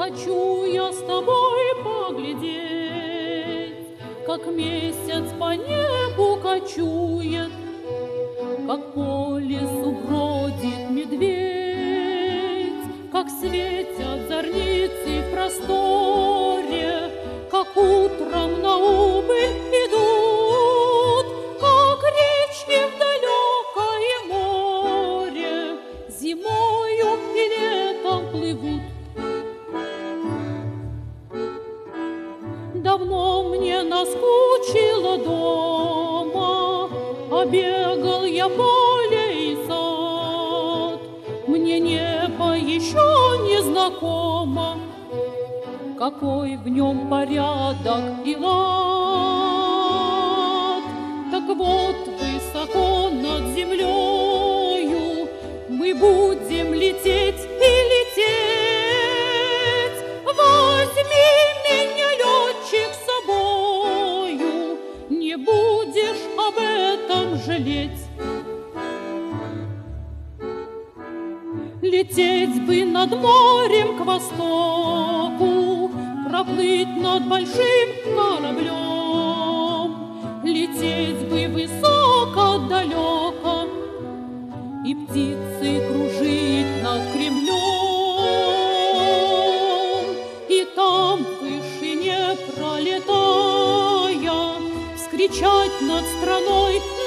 Хочу я с тобой поглядеть, как месяц по небу кочует, как по лесу бродит медведь, как светят зорницы в просторе, как утром на убыль идут, как речки в далекое море зимою и летом плывут. Давно мне наскучило дома, обегал я поле и сад. Мне небо еще не знакомо, какой в нем порядок и лад. Так вот, высоко над землею мы будем лететь и лететь. Возьми меня, летчик, с собою, не будешь об этом жалеть. Лететь бы над морем к востоку, проплыть над большим кораблем, лететь бы высоко, далеко, и птицы кружить над Кремлем, и там в вышине пролетая вскричать над страной: